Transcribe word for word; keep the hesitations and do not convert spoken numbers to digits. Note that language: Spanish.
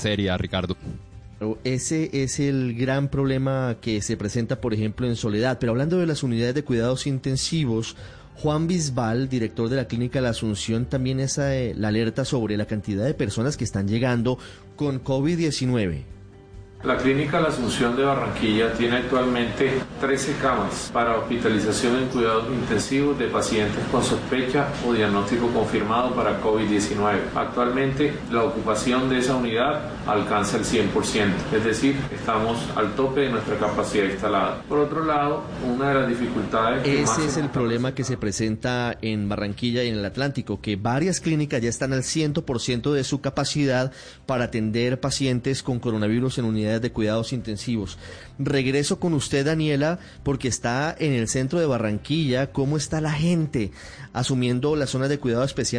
seria, Ricardo. Ese es el gran problema que se presenta, por ejemplo, en Soledad. Pero hablando de las unidades de cuidados intensivos, Juan Bisbal, director de la Clínica La Asunción, también es eh, la alerta sobre la cantidad de personas que están llegando con COVID diecinueve. La Clínica La Asunción de Barranquilla tiene actualmente trece camas para hospitalización en cuidados intensivos de pacientes con sospecha o diagnóstico confirmado para COVID diecinueve. Actualmente la ocupación de esa unidad alcanza el cien por ciento, es decir, estamos al tope de nuestra capacidad instalada. Por otro lado, una de las dificultades... Ese es el problema que se presenta en Barranquilla y en el Atlántico, que varias clínicas ya están al cien por ciento de su capacidad para atender pacientes con coronavirus en unidades de cuidados intensivos. Regreso con usted, Daniela, porque está en el centro de Barranquilla. ¿Cómo está la gente asumiendo las zonas de cuidado especial